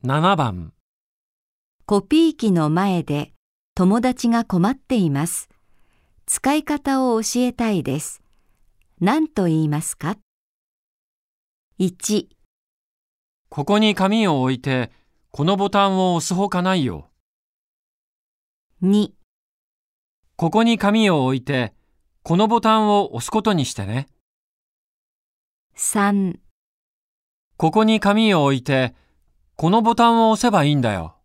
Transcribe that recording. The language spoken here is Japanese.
7番。 コピー機の前で友達が困っています。使い方を教えたいです。何と言いますか？ 1、 ここに紙を置いて、このボタンを押すほかないよ。 2、 ここに紙を置いて、このボタンを押すことにしてね。 3 ここに紙を置いて、このボタンを押せばいいんだよ。